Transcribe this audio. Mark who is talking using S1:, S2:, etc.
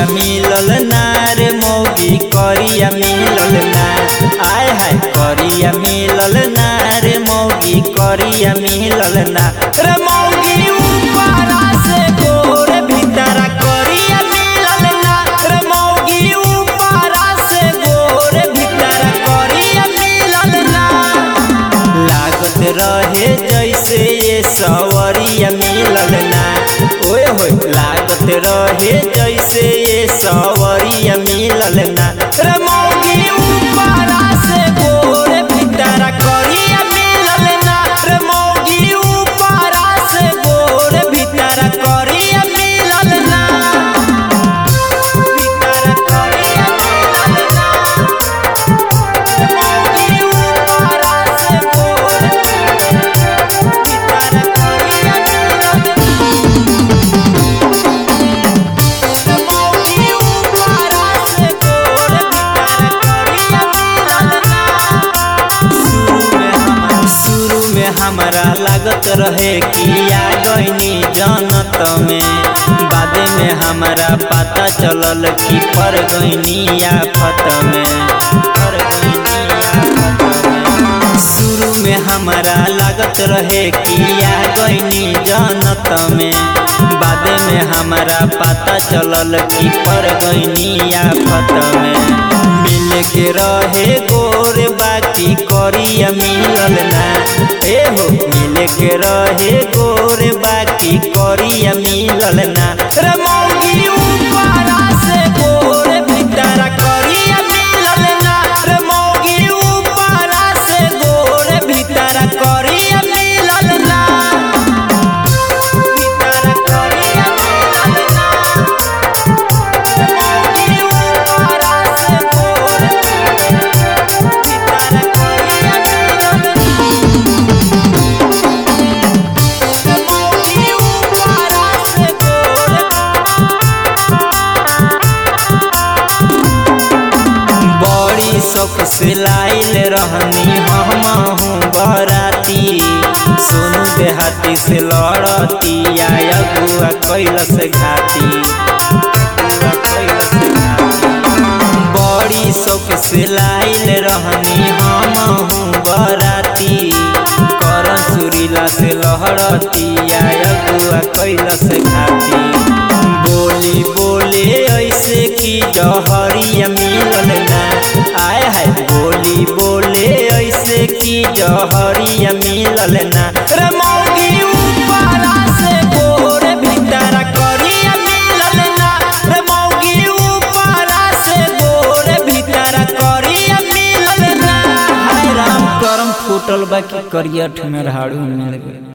S1: मिलल ना रे मौगी करिया मिलल ना। आय हाय करिया मिलल ना रे मौगी करिया मिलल ना। रे मौगी ऊपरा से गोर भीतरा करिया मिलल ना। रे मौगी ऊपरा से गोर भीतरा करिया मिलल ना। लागत रहे जैसे ये सवरिया मिलल ना। ओए होए लागत रहे जैसे ये सवरिया मिलल ना। रे मौगी ऊपरा से गोर भीतरा करिया मिलल ना। रे मौगी ऊपरा से गोर भीतरा करिया मिलल ना। भीतरा करिया मिलल ना। रे मौगी ऊपरा से गोर भीतरा करिया मिलल ना। हमरा लागत रहे कि आ गईनी जनत में। बादे में हमरा पता चलल कि पर गईनी आफत में। शुरू में हमरा लागत रहे कि आ गईनी जनत में। बादे में हमरा पता चलल कि पर गईनी आफत में। मिल के रहे गोर बाकी करिया मिलल ना। ए हो मिल के रहे गोर बाकी करिया मिलल ना। रे मौगी ऊपरा से गोर भीतरा करिया मिलल ना। रे मौगी ऊपरा से गोर भीतरा करिया मिलल ना। भीतरा करिया मिलल ना। रे मौगी ऊपरा से गोर भीतरा करिया मिलल ना। बड़ी शौक से लाइल रहनी हमहू बराती। सोनू देहाती से लड़ती अगुआ कैलस घाती। बड़ी शौक से लाइल रहनी हमहू बराती। कर सुरीला से लहरती अगुआ कैलस घाती। बोली बोले ऐसे की जहरिया मिलल ना। आय हाय बोली बोले ऐसे की जहरिया मिलल ना। रे मौगी ऊपरा से गोर भीतरा करिया मिलल ना। रे मौगी ऊपरा से गोर भीतरा करिया मिलल ना। हाय राम करम फूटल बाकी करिया ठमेर हाड़ू मिल गए।